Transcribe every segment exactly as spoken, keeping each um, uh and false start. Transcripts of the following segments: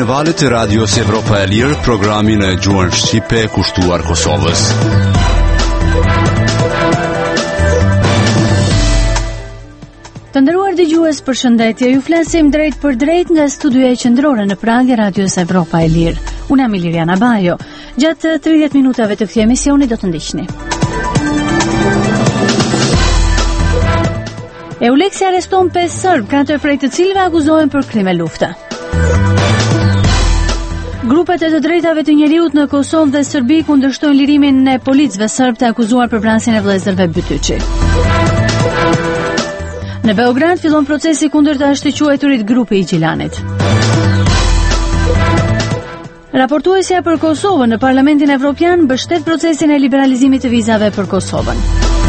në valët e radios Evropa e Lirë, programin e gjuhën shqipe kushtuar Kosovës. Të nderuar dëgjues, përshëndetje. Ju flasim drejt për drejt nga studioja qendrore në Prag e radios Evropa e Lirë. Unë jam Iliriana Bajo. Gjatë tridhjetë minutave të këtij emisioni do të ndiqni. Euleksi arreston pesë serb, katër prej të cilëve akuzohen për krime lufte. Grupet e të drejtave të njeriut në Kosovë dhe Serbi kundërshtojnë lirimin e policëve serb të akuzuar për vrasjen e vëllezërve Bytyçi. Në Beograd fillon procesi kundër të ashtë-quajturit grupi i Gjilanit. Raportuesja për Kosovën në Parlamentin Evropian mbështet procesin e liberalizimit të vizave për Kosovën.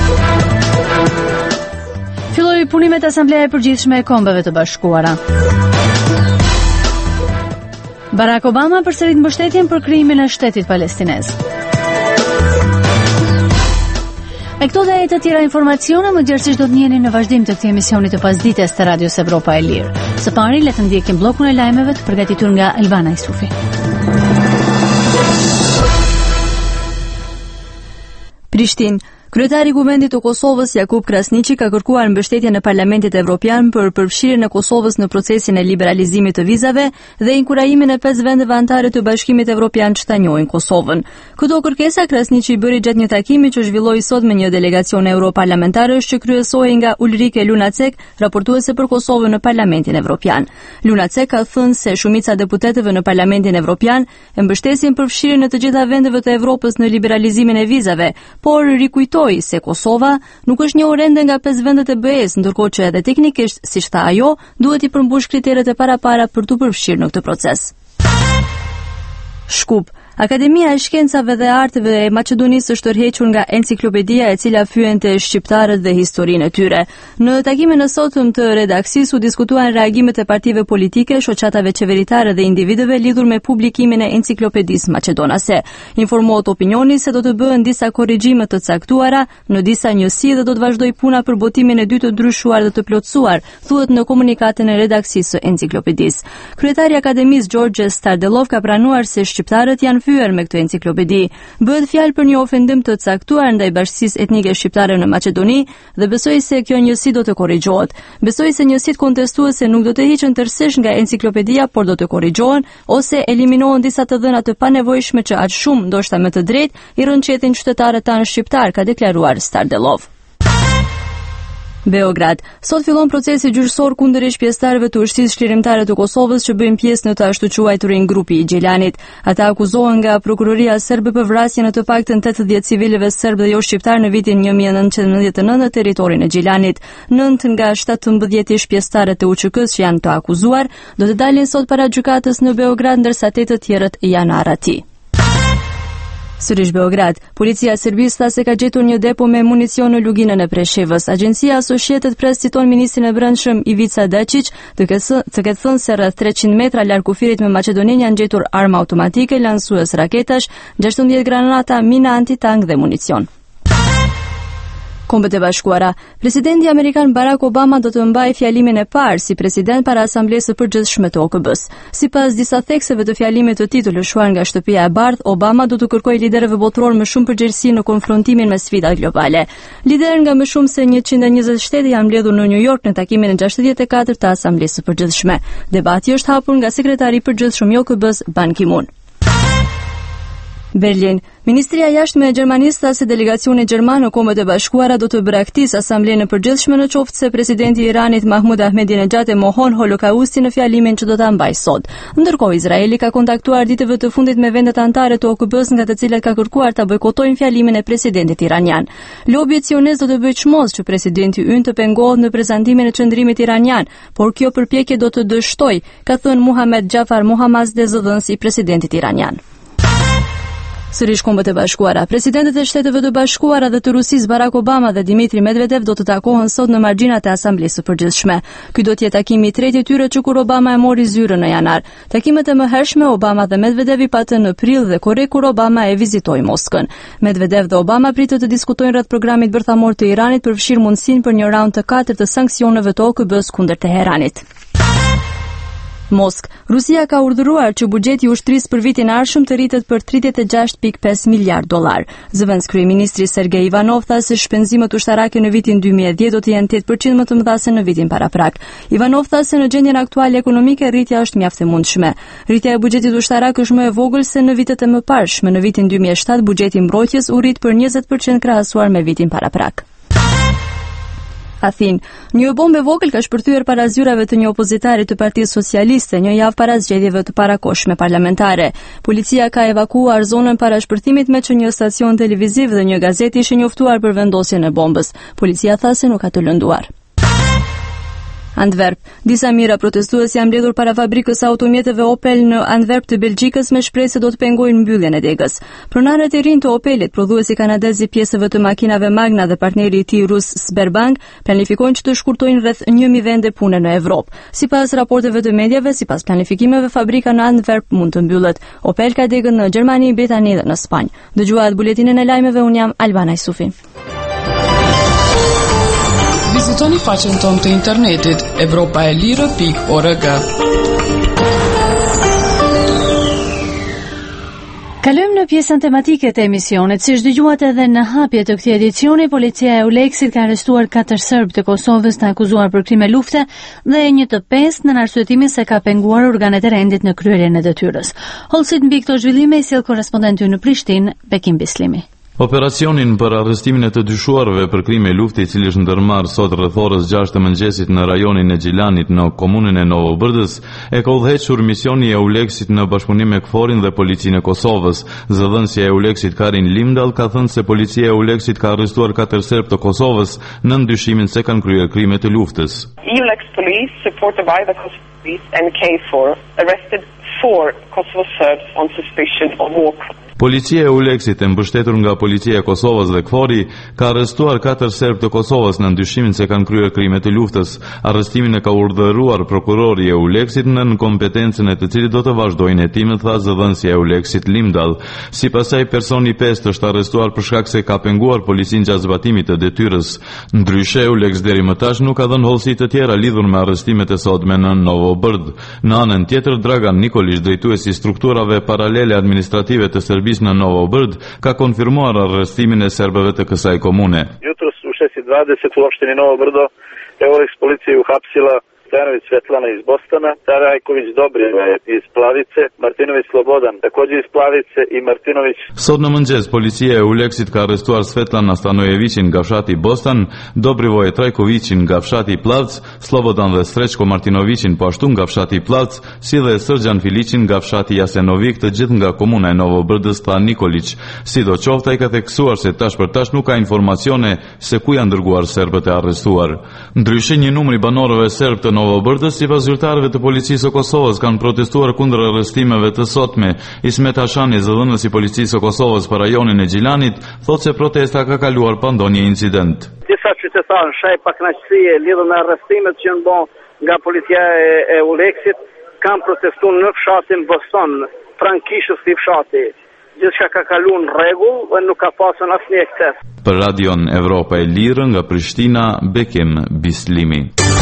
Filloi punimet Asambleja e Përgjithshme e Kombeve të Bashkuara. Barack Obama përsërit mbështetjen për krijimin e shtetit palestinez. Me këto dhe e të tjera informacione, më gjerësisht do të njeni në vazhdim të këtij emisioni të pasdites të Radios Evropa e Lirë. Së pari, le të ndjekim bllokun e lajmeve të përgatitur nga Elvana Isufi. Prishtinë. Kryetari i Kuvendit të Kosovës Jakub Krasniqi ka kërkuar mbështetje në Parlamentin Evropian për përfshirjen e Kosovës në procesin e liberalizimit të vizave dhe inkurajimin e pesë vendeve anëtare të Bashkimit Evropian që ta njohin Kosovën. Këto kërkesa Krasniqi i bëri gjatë një takimi që zhvilloi sot me një delegacion europarlamentarësh që kryesohej nga Ulrike Lunacek, raportuese për Kosovën në Parlamentin Evropian. Lunacek ka thënë se shumica e deputetëve në Parlamentin Evropian e mbështesin përfshirjen e të gjitha vendeve të Evropës në liberalizimin e vizave, por rikujtoi se Kosova nuk është një ende nga pesë vendet e B E-s, ndërkohë që edhe teknikisht, siç tha ajo, duhet i përmbush kriteret e parapara për të përfshirë në këtë proces. Shkup. Akademia e Shkencave dhe Arteve e Maqedonisë është tërhequr nga enciklopedia e cila fyente shqiptarët dhe historinë e tyre. Në takimin e sotëm të redaksisë u diskutuan reagimet e partive politike, shoqatave qeveritare dhe individëve lidhur me publikimin e enciklopedisë maqedonase. Informohet opinioni se do të bëhen disa korrigjime të caktuara në disa njësi dhe do të vazhdoj puna për botimin e dytë të ndryshuar dhe të plotësuar, thuhet në komunikatin e redaksisë së enciklopedisë. Kryetari i Akademisë Gjorgje Stardelov ka pranuar se shqiptarët janë fyer me këtë enciklopedi. Bëhet fjalë për një ofendim të caktuar ndaj bashkësisë etnike shqiptare në Maqedoni dhe besoi se kjo njësi do të korrigjohet. Besoi se njësitë kontestuese nuk do të hiqen tërësisht nga enciklopedia, por do të korrigjohen ose eliminohen disa të dhëna të panevojshme që aq shumë, ndoshta me të drejtë, i rrënqetin qytetarët tanë shqiptar, ka deklaruar Stardelov. Beograd. Sot fillon procesi gjyqësor kundërsh pjesëtarëve të ushtrisë çlirimtare të Kosovës që bëjnë pjesë në të ashtuquajturin grupi i Gjilanit. Ata akuzohen nga prokuroria serbe për vrasjen e të paktën tetëdhjetë civilëve serb dhe jo shqiptar në vitin një mijë e nëntëqind e nëntëdhjetë e nëntë në territorin e Gjilanit. Nëntë nga shtatëmbëdhjetë shpjesëtarët e U Q K-s që janë të akuzuar do të dalin sot para gjykatës në Beograd, ndërsa tetë të tjerët janë arrati. Sërish Beograd. Policia e Serbisë tha se ka gjetur një depo me municion në luginën e Preshevës. Agjencia Associated Press citon ministrin e Brendshëm Ivica Dačić të ketë thënë se rreth treqind metra larg kufirit me Maqedoninë janë gjetur armë automatike, lansues raketash, gjashtëdhjetë granata, mina antitank dhe municion. Kombet e Bashkuara. Presidenti amerikan Barack Obama do të mbajë fjalimin e parë si president para Asamblesë së Përgjithshme të O K B-s. Sipas disa thekseve të fjalimit të tij të lëshuar nga Shtëpia e Bardhë, Obama do të kërkojë liderëve botror më shumë përgjegjësi në konfrontimin me sfidat globale. Liderë nga më shumë se njëqind e njëzet shtete janë mbledhur në New York në takimin e gjashtëdhjetë e katërt të Asamblesë së Përgjithshme. Debati është hapur nga sekretari i përgjithshëm i O K B-s Ban Ki-moon. Berlin. Ministria e Jashtme e Gjermanisë tha se delegacioni gjerman në Kombet e Bashkuara do të braktisë Asamblenë e Përgjithshme në qoftë se presidenti i Iranit Mahmud Ahmadinejad e mohon holokaustin në fjalimin që do ta mbajë sot. Ndërkohë Izraeli ka kontaktuar ditëve të fundit me vendet anëtare të O K B-s nga të cilat ka kërkuar ta bojkotojnë fjalimin e presidentit iranian. Lobi sionist do të bëjë çmoz që presidenti ynë të pengohet në prezantimin e çndrimit iranian, por kjo përpjekje do të dështojë, ka thënë Muhammad Jafar Mohammadi, zëdhënësi i presidentit iranian. Sërish Kombet e Bashkuara. Presidentët e Shteteve të Bashkuara dhe të Rusisë Barack Obama dhe Dmitri Medvedev do të takohen sot në margjinat e Asamblesë së Përgjithshme. Ky do të jetë takimi i tretë i tyre që kur Obama e mori zyrën në janar. Takimet e mëhershme Obama dhe Medvedev i patën në prill dhe korrekt kur Obama e vizitoi Moskën. Medvedev dhe Obama pritet të diskutojnë rreth programit bërthamor të Iranit për fshirë mundësinë për një raund të katërt të sanksioneve të O K B-s kundër Teheranit. Mosk. Rusia ka urdhëruar që buxheti i ushtrisë për vitin e ardhshëm të rritet për tridhjetë e gjashtë pikë pesë miliard dollar. Zëvendës kryeministri Sergej Ivanov tha se shpenzimet ushtarake në vitin dy mijë e dhjetë do të jenë tetë përqind më të mëdha se në vitin paraprak. Ivanov tha se në gjendjen aktuale ekonomike rritja është mjaft e mundshme. Rritja e buxhetit ushtarak është më e vogël se në vitet e mëparshme. Në vitin dy mijë e shtatë buxheti i mbrojtjes u rrit për njëzet përqind krahasuar me vitin paraprak. Athin, një bombë e vogël ka shpërthyer para zyrave të një opozitari të Partisë Socialiste një javë para zgjedhjeve të parakohshme parlamentare. Policia ka evakuuar zonën para shpërthimit me që një stacion televiziv dhe një gazetë ishin njoftuar për vendosjen e bombës. Policia tha se nuk ka të lënduar. Antwerp. Disa mijëra protestues janë mbledhur para fabrikës së automjeteve Opel në Antwerp të Belgjikës me shpresë se do të pengojnë mbylljen e degës. Pronarët e rinj të Opelit, prodhuesi kanadez i pjesëve të makinave Magna dhe partneri i tij rus Sberbank, planifikojnë që të shkurtojnë rreth një mijë vende pune në Evropë. Sipas raporteve të mediave, sipas planifikimeve, fabrika në Antwerp mund të mbyllet. Opel ka degën në Gjermani, Britani dhe në Spanjë. Dëgjuat buletinën e lajmeve, un jam Albana Isufi. Vizitoni faqen tonë të internetit evropaelire pikë org. Kalojmë në pjesën tematike të emisionit. Si dëgjuat edhe në hapje të këtij edicioni, policia e Euleksit ka arrestuar katër serb të Kosovës të akuzuar për krime lufte dhe një të pestë në arsyetimin se ka penguar organet e rendit në kryerjen e detyrës. Hollësit mbi këto zhvillime i sjell korrespondenti në Prishtinë, Bekim Bislimi. Operacionin për arrestimin e të dyshuarve për krime lufte, i cili është ndërmarrë sot rreth orës gjashtë të mëngjesit në rajonin e Gjilanit në komunën e Novobërdës, e ka udhëhequr misioni e Euleksit në bashkëpunim me KFOR-in dhe Policinë e Kosovës. Zëdhënësia e Euleksit Karin Limdall ka thënë se policia e Euleksit ka arrestuar katër serb të Kosovës në ndyshimin se kanë kryer krime të luftës. Eulex police, supported by the Kosovo police and K four, arrested four Kosovo Serbs on suspicion of war crimes. Policia e Euleksit, e mbështetur nga Policia e Kosovës dhe KFOR-i, ka arrestuar katër serb të Kosovës në ndyshimin se kanë kryer krime të luftës. Arrestimin e ka urdhëruar prokurori i Euleksit në kompetencën e të cilit do të vazhdojnë hetimet, tha zëdhënësia e Euleksit Limdall. Sipas saj, personi pestë është arrestuar për shkak se ka penguar policinë gjatë zbatimit të detyrës. Ndryshe, Euleks deri më tash nuk ka dhënë hollësi të tjera lidhur me arrestimet e sotme në Novobërd. Në anën tjetër, Dragan Nikolić, drejtuesi i strukturave paralele administrative të në Novobërd, ka konfirmuar arrestimin e serbëve të kësaj komune. Jutros u šest i dvadeset u opštini Novo Brdo, Euleks policija je uhapsila Stanović Svetlana iz Bostana, Tarajković Dobriva iz Plavice, Martinović Slobodan također iz Plavice i Martinović. Sot në mëngjes, policia e Euleksit ka arrestuar Svetlana Stanojevićin nga fshati Bostan, Dobrivoj Trajkovićin nga fshati Plavc, Slobodan dhe Srećko Martinovićin po ashtu nga fshati Plavc, si dhe Sërgjan Filićin nga fshati Jasenovik, të gjithë nga komuna e Novobërdës, tha Nikolić. Sidoqoftë, ai ka theksuar se tash për tash nuk ka informacione se ku janë dërguar serbët e arrestuar. Ndryshe, një numër i banorëve serb të Novobërdës, sipas zyrtarëve të policisë së Kosovës, kanë protestuar kundër arrestimeve të sotme. Ismet Hashani, zëdhënës i policisë së Kosovës për rajonin e Gjilanit, thotë se protesta ka kaluar pa ndonjë incident. Disa qytetarë shaj pakënaqësie lidhur me arrestimet që janë bërë nga policia e Euleksit kanë protestuar në fshatin Boston, pranë kishës së fshatit. Gjithçka ka kaluar në rregull dhe nuk ka pasur asnjë ekses. Për Radion Evropa e Lirë nga Prishtina, Bekim Bislimi.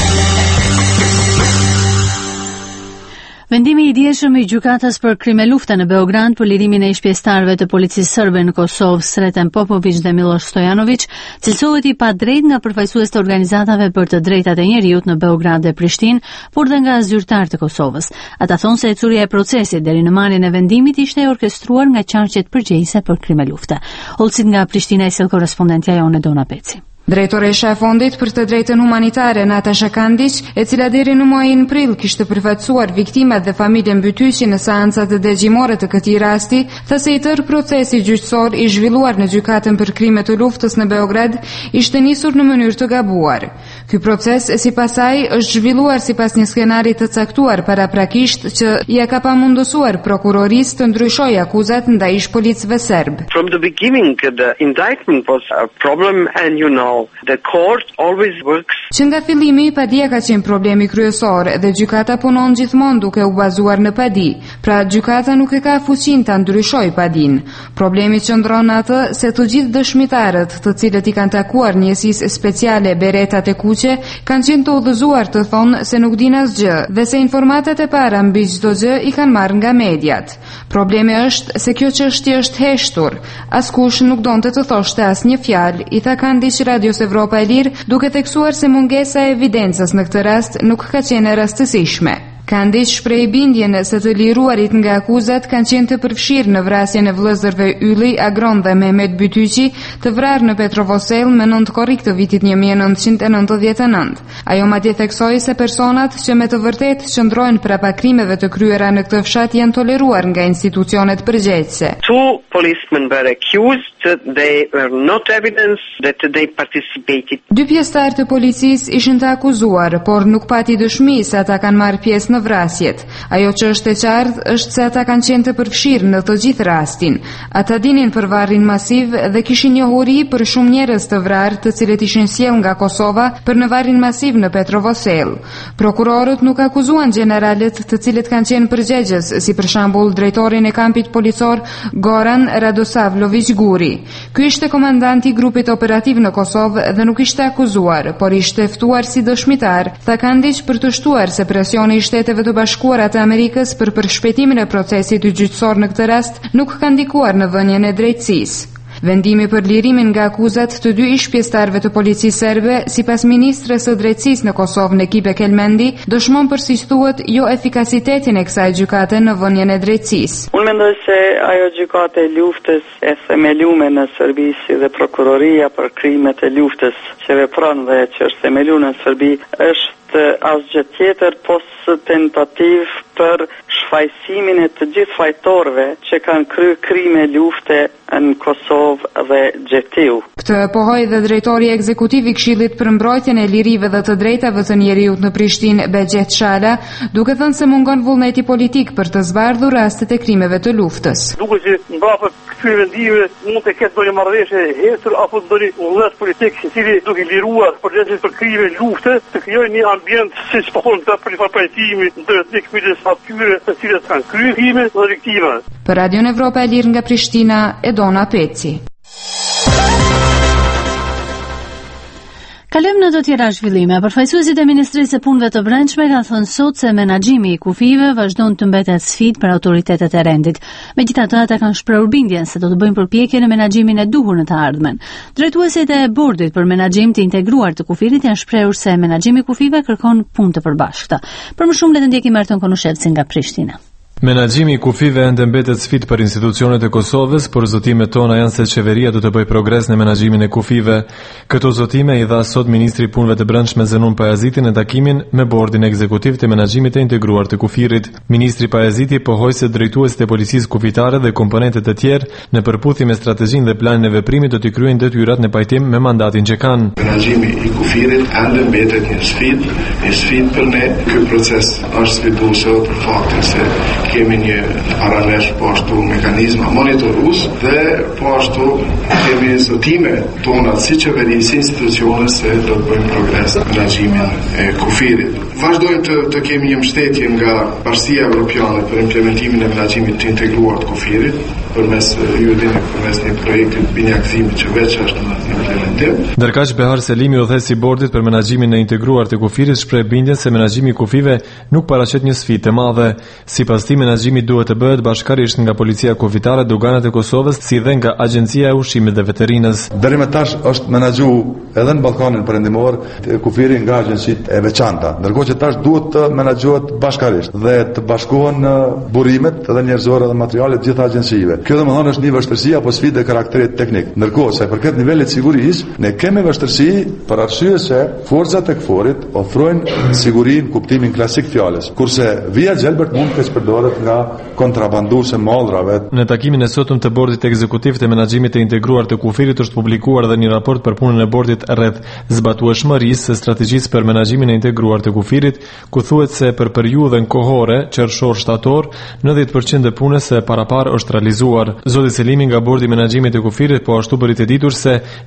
Vendimi i dieshëm i gjykatës për krime lufte në Beograd për lirimin e shpjestarëve të policisë serbe në Kosovë, Sreten Popović dhe Miloš Stojanović, cilësohet i padrejtë nga përfaqësues të organizatave për të drejtat e njerëzit në Beograd dhe Prishtinë, por dhe nga zyrtarë të Kosovës. Ata thonë se ecuria e procesit deri në marrjen e vendimit ishte e orkestruar nga qarqet përgjegjëse për krime lufte. Hollësit nga Prishtina i sjell korrespondentja Jone Dona Peci. Drejtoresha e Fondit për të drejtën humanitare Natasha Kandić, e cila deri në muajin prill kishte përfaqësuar viktimat dhe familjen mbytyqi në seancat e dëgjimore të këtij rasti, tha se i tërë procesi gjyqësor i zhvilluar në gjykatën për krime të luftës në Beograd ishte nisur në mënyrë të gabuar. Ky proces, sipas saj, është zhvilluar sipas një skenari të caktuar paraprakisht që ia ka pamundësuar prokurorisë të ndryshojë akuzat ndaj ish policëve serb. From the beginning, the indictment was a problem, and you know law. The court always works. Që nga fillimi padia ka qenë problemi kryesor dhe gjykata punon gjithmonë duke u bazuar në padi. Pra gjykata nuk e ka fuqinë ta ndryshojë padin. Problemi qëndron atë se të gjithë dëshmitarët, të cilët i kanë takuar njësisë speciale Beretat e Kuqe, kanë qenë të udhëzuar të thonë se nuk din asgjë dhe se informatat e para mbi çdo gjë i kanë marrë nga mediat. Problemi është se kjo çështje është heshtur. Askush nuk donte të thoshte asnjë fjalë, i tha Kandiç Radios Evropa e Lirë, duke theksuar se mungesa e evidencës në këtë rast nuk ka qenë rastësishme. Kandiç shpreh bindjen se të liruarit nga akuzat kanë qenë të përfshirë në vrasjen e vëllezërve Ylli, Agron dhe Mehmet Bytyqi, të vrarë në Petrovosel me nëntë korrik të vitit një mijë e nëntëqind e nëntëdhjetë e nëntë. Ajo madje theksoi se personat që me të vërtetë qëndrojnë prapa krimeve të kryera në këtë fshat janë toleruar nga institucionet përgjegjëse. Two policemen were accused. They were not evidence that they participated. Dy pjesëtar të policisë ishin të akuzuar, por nuk pati dëshmi se ata kanë marrë pjesë në vrasjet. Ajo që është e qartë është se ata kanë qenë të përfshirë në të gjithë rastin. Ata dinin për varrin masiv dhe kishin njohuri për shumë njerëz të vrarë, të cilët ishin sjellë nga Kosova për në varrin masiv në Petrovosel. Prokurorët nuk akuzuan generalët të cilët kanë qenë përgjegjës, si për shembull drejtorin e kampit policor Goran Radosavlović Guri. Ky ishte komandanti i grupit operativ në Kosovë dhe nuk ishte akuzuar, por ishte ftuar si dëshmitar, tha Kandiç për të shtuar se presioni i Shteteve të Bashkuara të Amerikës për përshpejtimin e procesit gjyqësor në këtë rast nuk ka ndikuar në vënien e drejtësisë. Vendimi për lirimin nga akuzat të dy ish pjesëtarëve të policisë serbe, sipas ministres së drejtësisë në Kosovë Nekibe Kelmendi, dëshmon për siç thuhet jo efikasitetin e kësaj gjykate në vënien e drejtësisë. Unë mendoj se ajo gjykate e luftës e themeluar në Serbi si dhe prokuroria për krimet e luftës që vepron dhe që është themeluar në Serbi është asgjë tjetër pos tentativ për shfaqësimin e të gjithë fajtorëve që kanë kryer krime lufte në Kosovë dhe Gjetiu. Këtë pohoi dhe drejtori ekzekutiv i Këshillit për mbrojtjen e lirive dhe të drejtave të njerëzit në Prishtinë, Begjet Shala, duke thënë se mungon vullneti politik për të zbardhur rastet e krimeve të luftës. Duket që mbrapa këtyre vendimeve mund të ketë ndonjë marrëveshje e hesur apo ndonjë vullnet politik i cili duke liruar përgjegjësit për krime lufte të krijojë një ambient siç po thonë ta për pajtimi ndërtnik midis atyre të cilët kanë kryer krime dhe viktimave. Për Radion Evropa e Lirë nga Prishtina, Edona Peci. Kalojmë në të tjera zhvillime. Përfaqësuesit e Ministrisë së Punëve të Brendshme kanë thënë sot se menaxhimi i kufive vazhdon të mbetet sfidë për autoritetet e rendit. Megjithatë, ata kanë shprehur bindjen se do të bëjnë përpjekje në menaxhimin e duhur në të ardhmen. Drejtuesit e bordit për menaxhim të integruar të kufirit janë shprehur se menaxhimi i kufive kërkon punë të përbashkëta. Për më shumë le të ndjekim Arton Konushevci nga Prishtina. Menaxhimi i kufive ende mbetet sfidë për institucionet e Kosovës, por zotimet tona janë se qeveria do të bëjë progres në menaxhimin e kufive. Këto zotime i dha sot ministri i Punëve të Brendshme Zenun Pajaziti në takimin me bordin ekzekutiv të menaxhimit të integruar të kufirit. Ministri Pajaziti pohoi se drejtuesit e policisë kufitare dhe komponentët e tjerë në përputhje me strategjinë dhe planin e veprimit do të kryejnë detyrat në pajtim me mandatin që kanë. Menaxhimi i kufirit ende mbetet një sfidë, një sfidë për ne. Ky proces është sfiduese për faktin se kemi një paralesh po ashtu mekanizma monitorus dhe po ashtu kemi zotime tona si qeveri, si institucione se do të bëjmë progres në menaxhimin e kufirit. Vazhdojmë të, të kemi një mbështetje nga Bashkia Evropiane për implementimin e menaxhimit të integruar të kufirit përmes judimit, përmes një projekti binjakëzimit që veç është në implementim. Ndërkaq Behar Selimi, udhëheqësi i bordit për menaxhimin e integruar të kufirit, shpreh bindjen se menaxhimi i kufive nuk paraqet një sfidë të madhe. Sipas tij, menaxhimi duhet të bëhet bashkërisht nga policia kufitare, doganat e Kosovës, si dhe nga Agjencia e Ushqimit dhe Veterinës. Deri më tash është menaxhuar edhe në Ballkanin Perëndimor kufiri nga agjencitë e veçanta, ndërkohë që tash duhet të menaxhohet bashkërisht dhe të bashkohen burimet edhe njerëzore dhe materiale të gjitha agjencive. Kjo domethënë është një vështirësi apo sfidë e karakterit teknik. Ndërkohë se përket nivelit sigurisë, ne kemi vështirësi për arsye se forcat e KFOR-it ofrojnë sigurinë kuptimin klasik fjalës, kurse via Gjelbert mund të përdoret nga kontrabanduese mallrave. Në takimin e sotëm të bordit ekzekutiv të menaxhimit të integruar të kufirit është publikuar edhe një raport për punën e bordit rreth zbatueshmërisë së strategjisë për menaxhimin e integruar të kufirit, ku thuhet se për periudhën kohore qershor-shtator, nëntëdhjetë përqind e punës së paraparë është realizuar. Zoti Selimi nga bordi i menaxhimit të kufirit po ashtu bëri të ditur se gjatë takimit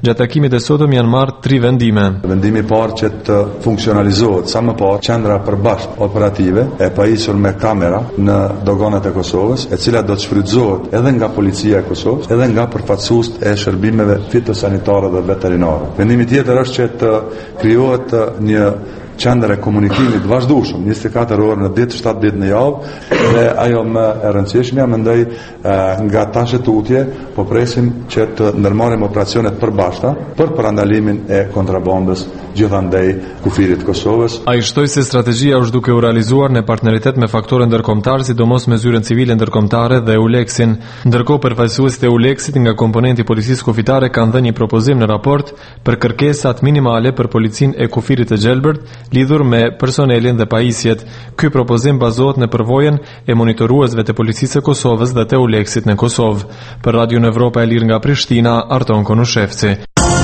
Deri e sotëm janë marrë tri vendime. Vendimi i parë që të funksionalizohet sa më parë qendra përbashkët operative e pajisur me kamera në doganat e Kosovës, e cila do të shfrytëzohet edhe nga policia e Kosovës, edhe nga përfaqësuesit e shërbimeve fitosanitare dhe veterinare. Vendimi tjetër është që të krijohet një qendër e komunikimit vazhdueshëm, njëzet e katër orë në ditë, shtatë ditë në javë, dhe ajo më e rëndësishmja mendoj nga tash tutje, po presim që të ndërmarrim operacionet përbashkëta për parandalimin e kontrabandës gjithandej kufirit të Kosovës. Ai shtoi se strategjia është duke u realizuar në partneritet me faktorë ndërkombëtar, sidomos me zyrën civile ndërkombëtare dhe Euleksin. Ndërkohë përfaqësuesit e Euleksit nga komponenti i policisë kufitare kanë dhënë një propozim në raport për kërkesat minimale për policinë e kufirit të Gjelbërt lidhur me personelin dhe pajisjet. Ky propozim bazohet në përvojën e monitoruesve të policisë së Kosovës dhe të Euleksit në Kosovë. Për Radio Evropa e Lirë nga Prishtina, Arton Konushevci.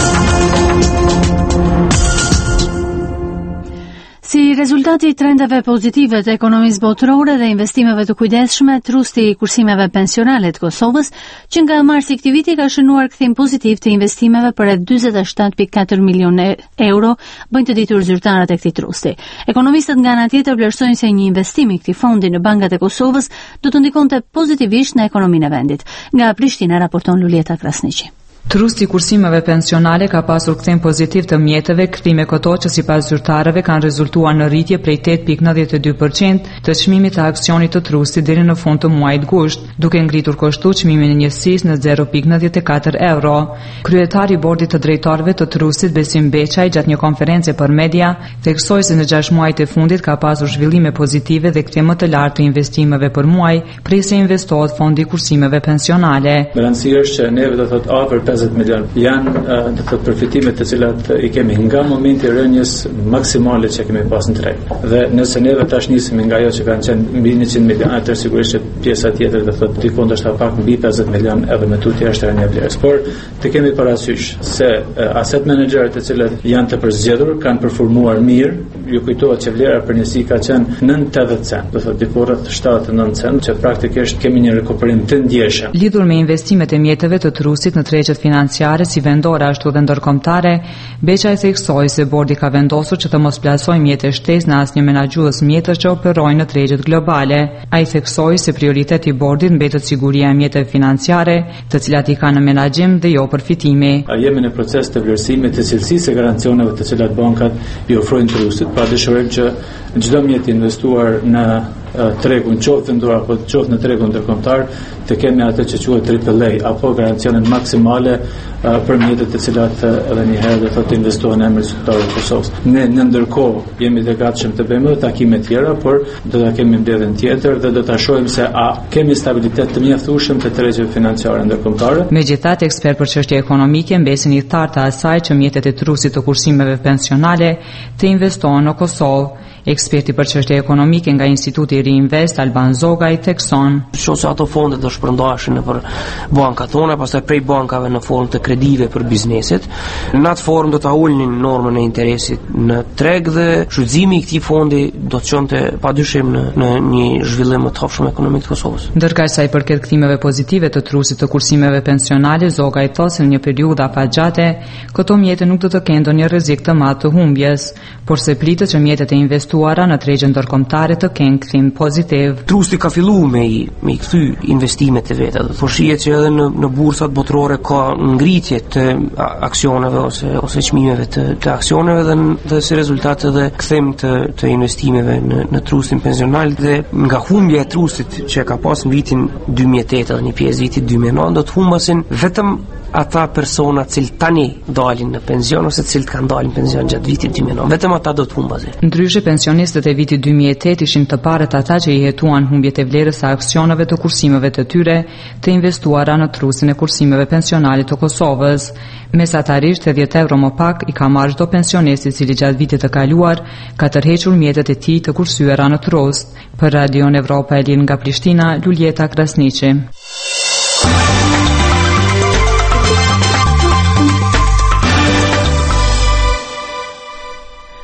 Si rezultati i trendeve pozitive të ekonomisë botërore dhe investimeve të kujdesshme, trusti i kursimeve pensionale të Kosovës, që nga marsi i këtij viti ka shënuar kthim pozitiv të investimeve për rreth dyzet e shtatë pikë katër milionë euro, bëjnë të ditur zyrtarët e këtij trusti. Ekonomistët nga ana tjetër vlerësojnë se një investim i këtij fondi në bankat e Kosovës do të ndikonte pozitivisht në ekonominë e vendit. Nga Prishtina raporton Lulieta Krasniqi. Trusti i kursimeve pensionale ka pasur kthim pozitiv të mjeteve, kthime këto që sipas zyrtarëve kanë rezultuar në rritje prej tetë pikë nëntëdhjetë e dy përqind të çmimit të aksionit të trustit deri në fund të muajit gusht, duke ngritur kështu çmimin e njësisë në zero pikë nëntëdhjetë e katër euro. Kryetari i bordit të drejtorëve të trustit Besim Beçaj gjatë një konferencë për media theksoi se në gjashtë muajt e fundit ka pasur zhvillime pozitive dhe kthim më të lartë të investimeve për muaj, prej se investohet fondi i kursimeve pensionale. Rëndësishme është që neve do të thotë afër pesëdhjetë milion janë do të thotë përfitimet të cilat i kemi nga momenti i rënjes maksimale që kemi pas në treg. Dhe nëse neve tash nisim nga ajo që kanë qenë mbi njëqind milion, atëherë sigurisht që pjesa tjetër do të thotë diku ndoshta pak mbi pesëdhjetë milion edhe me tutje është rënja e vlerës. Por të kemi parasysh se asset managerët të cilët janë të përzgjedhur kanë performuar mirë. Ju kujtohet që vlera për njësi ka qenë nëntëdhjetë cent, do thotë diku rreth shtatëdhjetë e nëntë cent, që praktikisht kemi një rikuperim të ndjeshëm. Lidhur me investimet e mjeteve të trusit në tregjet financiare si vendore ashtu dhe ndërkombëtare, Beçaj theksoi se bordi ka vendosur që të mos plasojë mjete shtesë në asnjë menaxhues mjetësh që operojnë në tregjet globale. Ai theksoi se prioriteti i bordit mbetet siguria e mjeteve financiare, të cilat i kanë në menaxhim dhe jo përfitimi. A jemi në proces të vlerësimit të cilësisë e garancioneve të cilat bankat i ofrojnë trusit, pa dëshirojmë që çdo mjet investuar në tregun qoftë vendor apo qoftë në tregun ndërkombëtar të kemi atë që quhet triple A apo garancionin maksimale uh, për mjetet të cilat uh, edhe një herë do të thotë investohen në emër të qytetarëve të Kosovës. Ne në ndërkohë jemi të gatshëm të bëjmë edhe takime tjera, por do ta kemi mbledhjen tjetër dhe do ta shohim se a kemi stabilitet të mjaftueshëm të tregjet financiare ndërkombëtare. Megjithatë, ekspert për çështje ekonomike mbesin i thartë të asaj që mjetet e trusit të kursimeve pensionale të investohen në Kosovë. Eksperti për çështje ekonomike nga Instituti i Reinvest Alban Zogaj thekson. Nëse ato fonde do shpërndaheshin nëpër bankat tona, pastaj prej bankave në formë të kredive për bizneset, në atë formë do ta ulnin normën e interesit në treg dhe shfrytëzimi i këtij fondi do të çonte padyshim në, në një zhvillim më të hapshëm ekonomik të Kosovës. Ndërkaq sa i përket kthimeve pozitive të trusit të kursimeve pensionale, Zogaj thotë se në një periudhë afatgjate, këto mjete nuk do të kenë ndonjë rrezik të madh të humbjes, por se pritet që mjetet e investuara në tregjen ndërkombëtare të kenë kthim pozitiv. Trusti ka filluar me i, me i kthy investimet e veta. Po shihet që edhe në në bursat botërore ka ngritje të aksioneve ose ose çmimeve të, të aksioneve dhe, dhe si rezultat edhe kthim të, të investimeve në, në trustin pensional dhe nga humbja e trustit që ka pas në vitin dy mijë e tetë dhe një pjesë vitit dy mijë e nëntë do të humbasin vetëm ata persona që tani dalin në pension ose që kanë dalin në pension gjatë vitit dy mijë e nëntë, vetëm ata do të humbasin. Ndryshe, pensionistët e vitit dy mijë e tetë ishin të parët ata që i hetuan humbjet e vlerës së aksioneve të kursimeve të tyre të investuara në trusin e kursimeve pensionale të Kosovës. Mesatarisht dhjetë euro më pak i ka marrë çdo pensionist i cili gjatë vitit të kaluar ka tërhequr mjetet e tij të kursyeera në trust. Për Radio Evropa e Lirë nga Prishtina, Lulieta Krasniqi.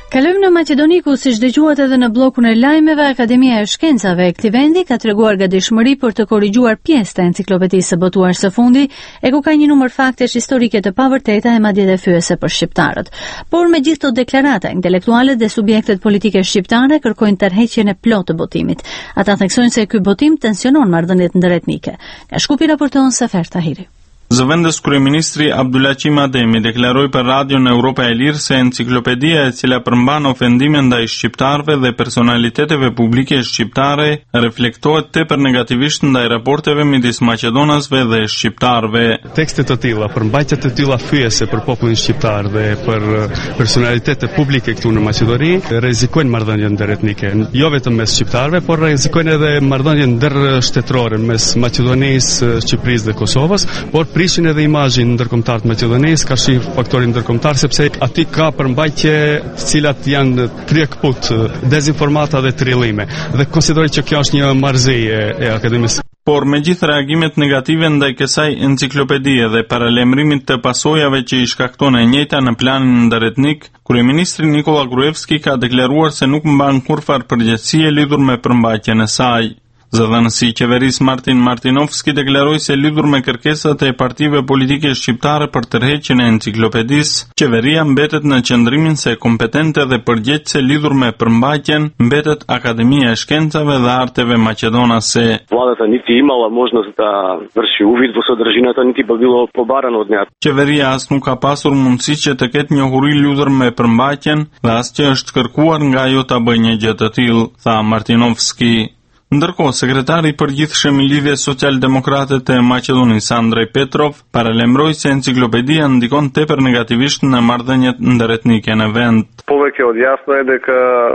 Kalojmë në Maqedoni, ku siç dëgjuat edhe në bllokun e lajmeve, Akademia e Shkencave e këtij vendi ka treguar gatishmëri për të korrigjuar pjesë të enciklopedisë së botuar së fundi, e ku ka një numër faktesh historike të pavërteta e madje edhe fyese për shqiptarët. Por me gjithë këto deklarata, intelektualët dhe subjektet politike shqiptare kërkojnë tërheqjen e plotë të botimit. Ata theksojnë se ky botim tensionon marrëdhëniet ndëretnike. Nga Shkupi raporton Sefer Tahiri. Zëvendës kryeministri Abdulaqim Ademi deklaroi për radion Europa e Lirë se enciklopedia e cila përmban ofendime ndaj shqiptarëve dhe personaliteteve publike shqiptare reflektohet tepër negativisht ndaj raporteve midis maqedonasve dhe shqiptarëve. Tekstet të tilla, përmbajtjet të tilla fyese për popullin shqiptar dhe për personalitete publike këtu në Maqedoni rrezikojnë marrëdhënien ndëretnike, jo vetëm mes shqiptarëve, por rrezikojnë edhe marrëdhënien ndërshtetërore mes Maqedonisë, Shqipërisë dhe Kosovës, por prishin edhe imazhin ndërkombëtar të Maqedonisë, ka shi faktorin ndërkombëtar sepse aty ka përmbajtje të cilat janë trekput, dezinformata dhe trillime. Dhe konsideroj që kjo është një marrëzije e akademisë. Por me gjithë reagimet negative ndaj kësaj enciklopedie dhe paralajmërimit të pasojave që i shkakton e njëjta në planin ndërretnik, kryeministri Nikola Gruevski ka deklaruar se nuk mban kurrfar përgjegjësie lidhur me përmbajtjen e saj. Zëdhënësi i qeverisë Martin Martinovski deklaroi se lidhur me kërkesat e partive politike shqiptare për tërheqjen e enciklopedisë, qeveria mbetet në qëndrimin se kompetente dhe përgjegjëse lidhur me përmbajtjen mbetet Akademia e Shkencave dhe Arteve Maqedonase. Владата нити имала можност да врши увид во содржината, нити па било побарано од неа. Qeveria as nuk ka pasur mundësi që të ketë njohuri lidhur me përmbajtjen dhe as që është kërkuar nga ajo ta bëjë një gjë të tillë, tha Martinovski. Ndërkohë, sekretari i përgjithshëm i Lidhjes Social-Demokrate të Maqedonisë, Andrej Petrov, paralajmëroi se enciklopedia ndikon tepër negativisht në marrëdhëniet ndërretnike në vend. Повеќе од јасно е дека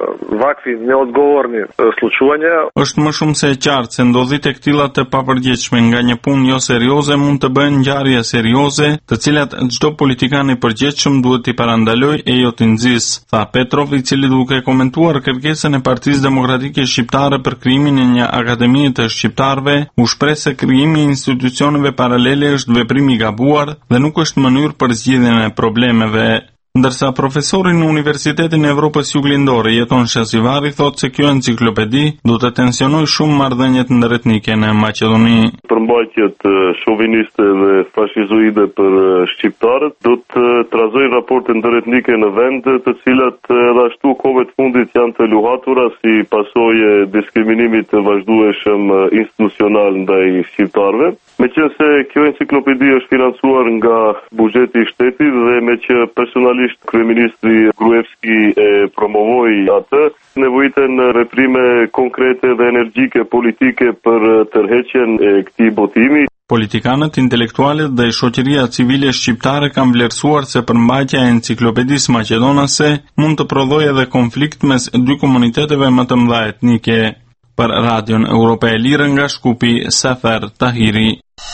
вакви неодговорни случувања Është më shumë se e qartë se ndodhit e këtilla të papërgjegjshme nga një punë jo serioze mund të bëhen ngjarje serioze, të cilat çdo politikan i përgjegjshëm duhet t'i parandalojë e jo t'i nxjisë, tha Petrov, i cili duke komentuar kërkesën e Partisë Demokratike Shqiptare për krijimin e një akademie të shqiptarëve, u shpreh se krijimi i institucioneve paralele është veprim i gabuar dhe nuk është mënyrë për zgjidhjen e problemeve. Ndërsa profesori në Universitetin e Evropës Juglindore Jeton Shasivari thotë se kjo enciklopedi do të tensionojë shumë marrëdhëniet ndërretnike në Maqedoni. Përmbajtjet shoviniste dhe fashizoide për shqiptarët do të trazojnë raporte ndërretnike në vend, të cilat edhe ashtu kohëve të fundit janë të luhatura si pasojë e diskriminimit të vazhdueshëm institucional ndaj shqiptarëve. Meqense kjo enciklopedi është financuar nga buxheti i shtetit dhe me që personalisht kryeministri Gruevski e promovoi atë, nevojiten reprime konkrete dhe energjike politike për tërheqjen e këtij botimi. Politikanët, intelektualët dhe shoqëria civile shqiptare kanë vlerësuar se përmbajtja e enciklopedisë maqedonase mund të prodhojë edhe konflikt mes dy komuniteteve më të mëdha etnike. Për radion Europa e Lirë nga Shkupi, Sefer Tahiri.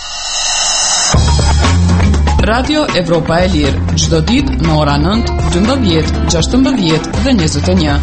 Radio Evropa e Lirë, çdo ditë në ora nëntë, dymbëdhjetë, gjashtëmbëdhjetë dhe njëzet e një.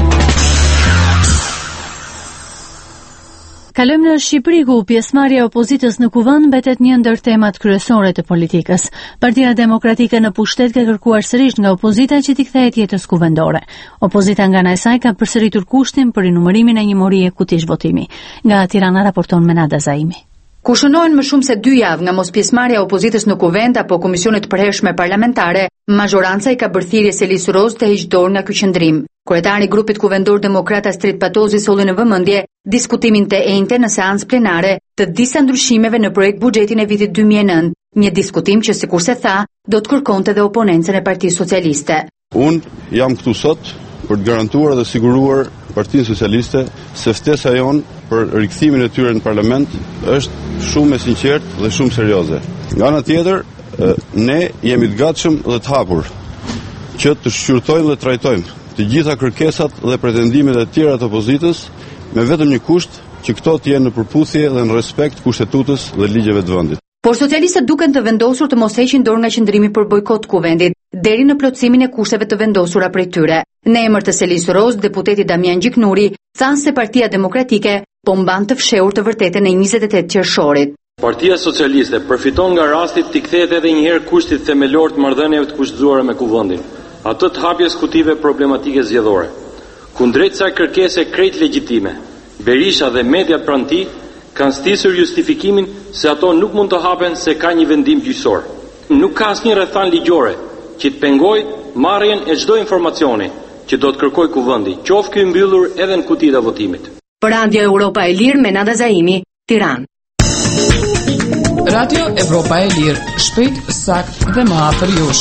Kalojmë në Shqipëri, ku pjesëmarrja e opozitës në kuvend mbetet një ndër temat kryesore të politikës. Partia Demokratike në pushtet ka kërkuar sërish nga opozita që t'i kthehet jetës kuvendore. Opozita nga ana e saj ka përsëritur kushtin për rinumërimin e një morie kutish votimi. Nga Tirana raporton Menada Zaimi. Ku shënohen më shumë se dy javë nga mos pjesëmarrja e opozitës në kuvend apo komisionet të përhershme parlamentare, mazhoranca i ka bërë thirrje Selis Roz të heqë dorë nga ky qendrim. Kryetari i grupit kuvendor Demokrat Astrid Patozi solli në vëmendje diskutimin të enjte në seancë plenare të disa ndryshimeve në projekt buxhetin e vitit dy mijë e nëntë, një diskutim që sikurse tha, do të kërkonte dhe oponencën e Partisë Socialiste. Unë jam këtu sot për të garantuar dhe siguruar Partinë Socialiste se ftesa jonë për rikthimin e tyre në parlament është shumë e sinqertë dhe shumë serioze. Nga ana tjetër, ne jemi të gatshëm dhe të hapur që të shqyrtojmë dhe trajtojmë të gjitha kërkesat dhe pretendimet e tjera të opozitës me vetëm një kusht që këto të jenë në përputhje dhe në respekt kushtetutës dhe ligjeve të vendit. Por socialistët duken të vendosur të mos heqin dorë nga qëndrimi për bojkot kuvendit, deri në plotësimin e kushteve të vendosura prej tyre. Në emër të Selis Roz, deputeti Damian Gjiknuri thanë se Partia Demokratike po mban të fshehur të vërtetën e njëzet e tetë qershorit. Partia Socialiste përfiton nga rasti t'i kthehet edhe një herë kushtit themelor të marrëdhënieve të kushtzuara me kuvendin. atë të hapjes kutive problematike zgjedhore, ku drejt kësaj kërkese krejt legjitime, Berisha dhe mediat pranë tij kanë stisur justifikimin se ato nuk mund të hapen se ka një vendim gjyqësor. Nuk ka asnjë rrethana ligjore që të pengojë marrjen e çdo informacioni që do të kërkoj kuvendi, qoftë ky mbyllur edhe në kutitë e votimit. Për Radio Europa e Lirë, Menada Zaimi, Tiranë. Radio Evropa e Lirë, shpejt, sakt dhe më afër jush.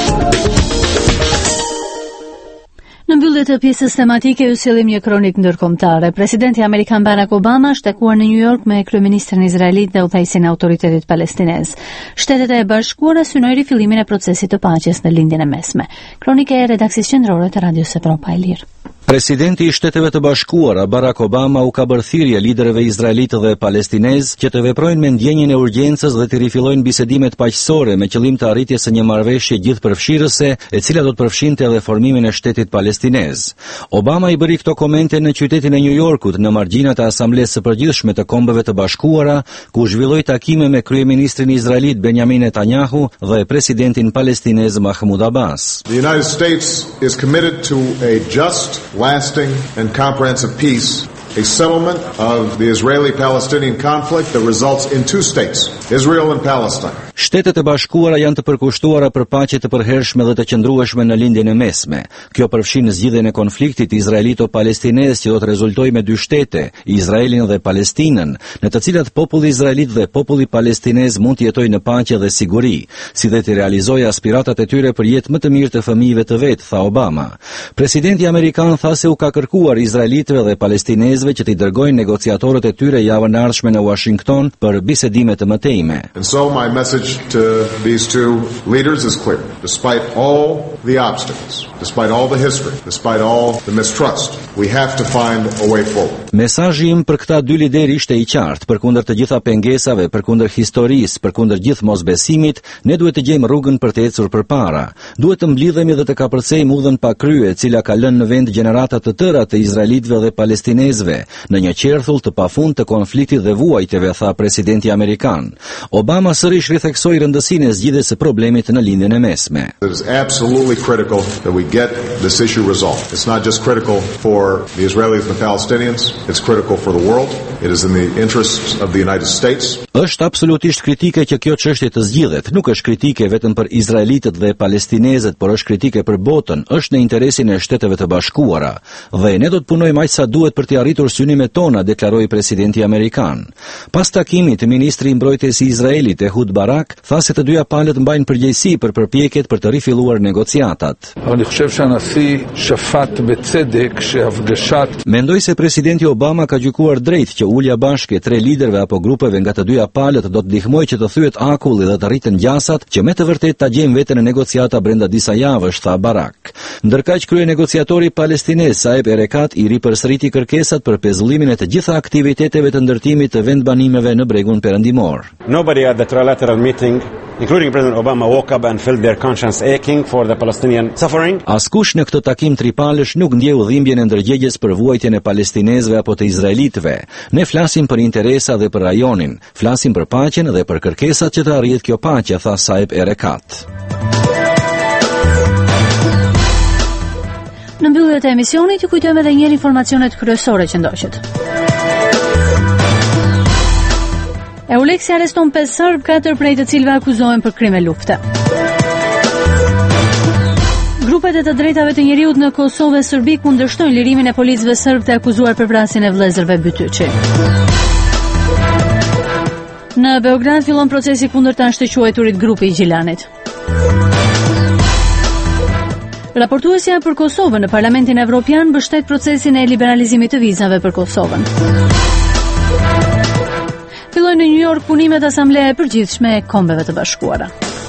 Në mbyllje të pjesës tematike ju sillim një kronik ndërkombëtare. Presidenti amerikan Barack Obama është takuar në New York me kryeministrin izraelit dhe udhëheqësin e autoritetit palestinez. Shtetet e Bashkuara synojnë rifillimin e procesit të paqes në lindjen e mesme. Kronika e redakcisë qendrore të Radios Evropa e Lirë. Presidenti i Shteteve të Bashkuara Barack Obama u ka bërë thirrje liderëve izraelitë dhe palestinez që të veprojnë me ndjenjën e urgjencës dhe të rifillojnë bisedimet paqësore me qëllim të arritjes së një marrëveshje gjithëpërfshirëse, e cila do të përfshinte edhe formimin e shtetit palestinez. Obama i bëri këto komente në qytetin e New Yorkut në margjinat e Asamblesë së Përgjithshme të Kombeve të Bashkuara, ku zhvilloi takime me kryeministrin izraelit Benjamin Netanyahu dhe presidentin palestinez Mahmoud Abbas. The United States is committed to a just, lasting and comprehensive peace, a settlement of the Israeli-Palestinian conflict that results in two states, Israel and Palestine. Shtetet e Bashkuara janë të përkushtuara për paqe të përhershme dhe të qëndrueshme në lindjen e mesme. Kjo përfshin zgjidhjen e konfliktit izraelito-palestinez që do të rezultojë me dy shtete, Izraelin dhe Palestinën, në të cilat populli izraelit dhe populli palestinez mund të jetojnë në paqe dhe siguri, si dhe të realizojë aspiratat e tyre për jetë më të mirë të fëmijëve të vet, tha Obama. Presidenti amerikan tha se u ka kërkuar izraelitëve dhe palestinezëve që t'i dërgojnë negociatorët e tyre javën e ardhshme në Washington për bisedime të mëtejme. And so my message to these two leaders is clear. Despite all the obstacles, despite all the history, despite all the mistrust, we have to find a way forward. Mesazhi im për këta dy lider ishte i qartë. Përkundër të gjitha pengesave, përkundër historisë, përkundër gjithë mosbesimit, ne duhet të gjejmë rrugën për të ecur përpara. Duhet të mblidhemi dhe të kapërcejmë udhën pa krye, e cila ka lënë në vend gjenerata të tëra të izraelitëve dhe palestinezëve në një qerthull të pafund të konfliktit dhe vuajtjeve, tha presidenti amerikan. Obama sërish ritheksoi rëndësinë e zgjidhjes së problemit në lindjen e mesme. It is absolutely critical that we get this issue resolved. It's not just critical for the Israelis and the Palestinians, it's critical for the world. It is in the interests of the United States. Është absolutisht kritike që kjo çështje të zgjidhet. Nuk është kritike vetëm për izraelitët dhe palestinezët, por është kritike për botën. Është në interesin e Shteteve të Bashkuara. Dhe ne do të punojmë aq sa duhet për të arritur synimet tona, deklaroi presidenti amerikan. Pas takimit, ministri i mbrojtjes i Izraelit Ehud Barak tha se të dyja palët mbajnë përgjegjësi për përpjekjet për të rifilluar negociatat. Mendoj se presidenti Obama ka gjykuar drejt që ulja bashke tre liderëve apo grupeve nga të dyja palët do të ndihmojë që të thyet akulli dhe të rriten gjasat, që me të vërtetë ta gjejmë veten në negociata brenda disa javësh, tha Barak. Ndërkaq krye negociatori palestinez Saeb Erekat i ripërsëriti kërkesat për pezullimin e të gjitha aktiviteteve të ndërtimit të vendbanimeve në bregun perëndimor. Nobody at the trilateral meeting, including President Obama, woke up and felt their conscience aching for the Palestinian suffering. Askush në këtë takim tripalësh nuk ndjeu dhimbjen e ndërgjegjes për vuajtjen e palestinezëve apo të izraelitëve. Ne flasim për interesa dhe për rajonin, flasim për paqen dhe për kërkesat që të arrihet kjo paqe, tha Saeb Erekat. Në mbyllje të emisionit ju kujtojmë edhe një herë informacionet kryesore që ndoqët. Euleksi arreston pesë serb, katër prej të cilëve akuzohen për krime lufte. Grupet e të drejtave të njeriut në Kosovë dhe Serbi kundërshtojnë lirimin e policëve serb të akuzuar për vrasjen e vëllezërve Bytyçi. Në Beograd fillon procesi kundër të anështëquajturit grupi i Gjilanit. Raportuesja për Kosovën në Parlamentin Evropian mbështet procesin e liberalizimit të vizave për Kosovën. Fillojnë në New York punimet Asambleja e Përgjithshme e Kombeve të Bashkuara.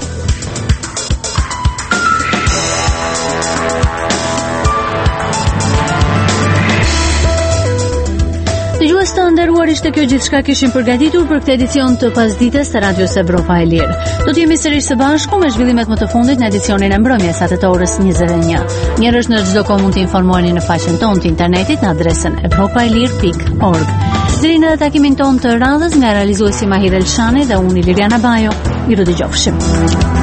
Dëgjues të nderuar, ishte kjo gjithçka kishim përgatitur për këtë edicion të pasdites të Radios Evropa e Lirë. Do të jemi sërish së bashku me zhvillimet më të fundit në edicionin e mbrëmjes atë të orës njëzet e një. Njerëz në çdo kohë mund të informoheni në faqen tonë të internetit në adresën evropaelir pikë org. Deri në takimin tonë të radhës nga realizuesi Mahir Elshani dhe unë Liliana Bajo, ju do dëgjofshim.